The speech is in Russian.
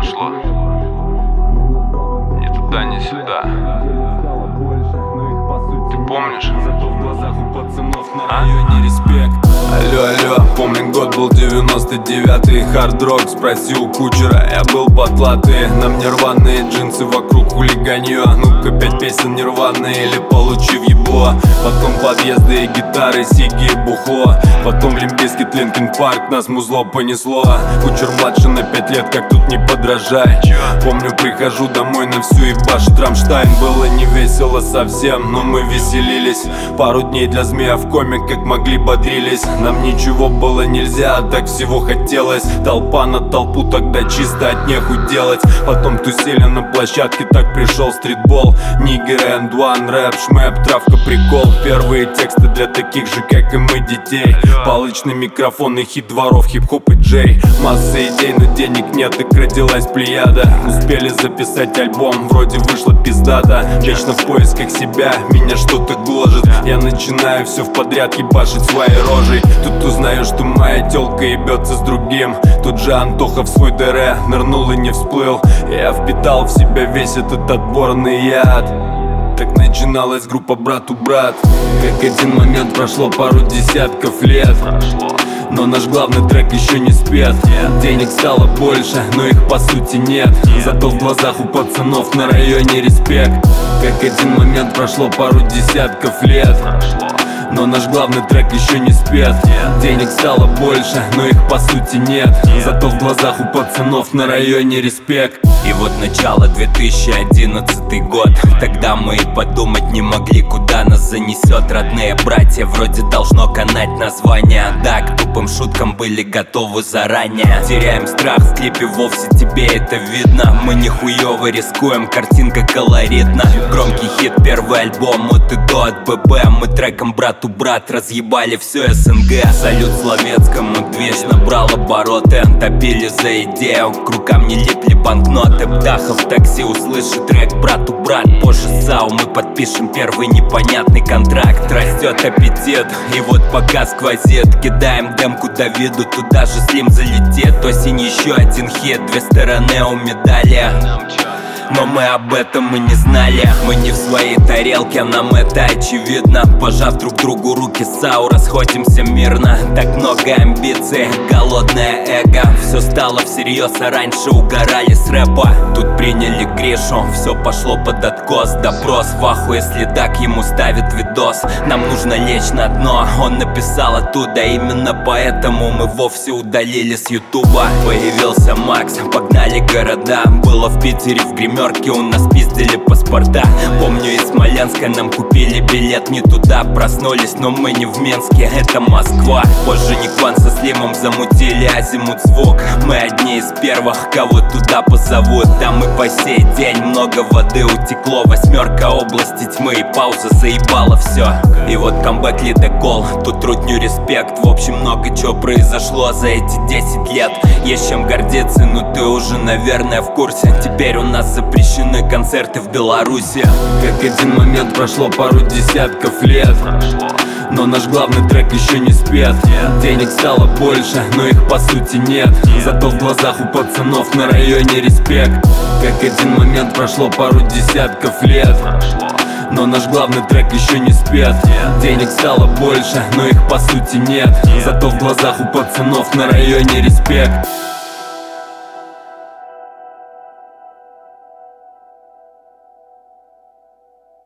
прошло. Ни туда, ни сюда. Ты помнишь? А? Алло, алло, помню, год был 99-й. Хард-рок, спроси у кучера, я был потлатый. На мне рваные джинсы, вокруг хулиганье. Ну-ка, 5 песен нирваные или получи в ебло. Потом подъезды и гитары, сиги и бухло. Потом Лимп Бизкит, Линкин Парк, нас музло понесло. Кучер младше на 5 лет, как тут не подражай. Помню, прихожу домой на всю ебашу Рамштайн. Было не весело совсем, но мы веселились. Пару дней для змея в коме, как могли бодрились. Нам ничего было нельзя, а так всего хотелось. Толпа на толпу, тогда чисто от неху делать. Потом тусили на площадке, так пришел стритбол. Нигер, энд ван, рэп, шмэп, травка, прикол. Первые тексты для таких же, как и мы, детей. Палычный микрофон и хит дворов, хип-хоп и джей. Масса идей, но денег нет, так родилась плеяда. Успели записать альбом, вроде вышло пиздата. Вечно в поисках себя, меня что-то гложет. Я начинаю все в подряд ебашить своей рожей. Тут узнаю, что моя тёлка ебется с другим. Тут же Антоха в свой ДР нырнул и не всплыл. Я впитал в себя весь этот отборный яд. Так начиналась группа «Брату-брат». Как один момент прошло пару десятков лет. Но наш главный трек еще не спет. Денег стало больше, но их по сути нет. Зато в глазах у пацанов на районе респект. Как один момент прошло пару десятков лет. Но наш главный трек еще не спет. Денег стало больше, но их по сути нет. Зато в глазах у пацанов на районе респект. И вот начало 2011 год. Тогда мы и подумать не могли, куда нас занесет. Родные братья, вроде должно канать название. Да, к тупым шуткам были готовы заранее. Теряем страх в клипе, вовсе тебе это видно. Мы нихуёво рискуем, картинка колоритна. Громкий хит, первый альбом от и до от ББ. Мы треком «Брату-брат» разъебали все СНГ. Салют Словецкому, движ набрал обороты. Топили за идею, к рукам не липли банкноты. Птаха в такси услышит трек «Брату-брат». Позже САУ мы подпишем первый непонятный контракт. Растет аппетит, и вот пока сквозит. Кидаем демку Давиду, туда же Слим залетит. Осень еще один хит, две стороны у медали. Но мы об этом и не знали. Мы не в своей тарелке, нам это очевидно. Пожав друг другу руки, САУ, расходимся мирно. Так много амбиций, голодное эго. Все стало всерьез, а раньше угорали с рэпа. Тут приняли Гришу, все пошло под откос. Допрос в ахуе, следак ему ставит видос. Нам нужно лечь на дно, он написал оттуда. Именно поэтому мы вовсе удалили с ютуба. Появился Макс, погнали города. Было в Питере, в гримерке у нас пиздили паспорта. Помню, из Смоленска нам купили билет не туда. Проснулись, но мы не в Минске, это Москва. Позже Никван со Слимом замутили азимут звук. Мы одни из первых, кого туда позовут. Там и по сей день много воды утекло. Восьмерка, области тьмы и пауза заебала все. И вот камбэк ледокол, тут трудню респект. В общем, много чего произошло за эти 10 лет. Есть чем гордиться, но ты уже, наверное, в курсе. Теперь у нас запрещены концерты в Беларуси. Как один момент прошло пару десятков лет. Но наш главный трек еще не спет. Денег стало больше, но их по сути нет. Зато в глазах у пацанов на районе респект. Как один момент прошло пару десятков лет. Но наш главный трек еще не спет. Денег стало больше, но их по сути нет. Зато в глазах у пацанов на районе респект.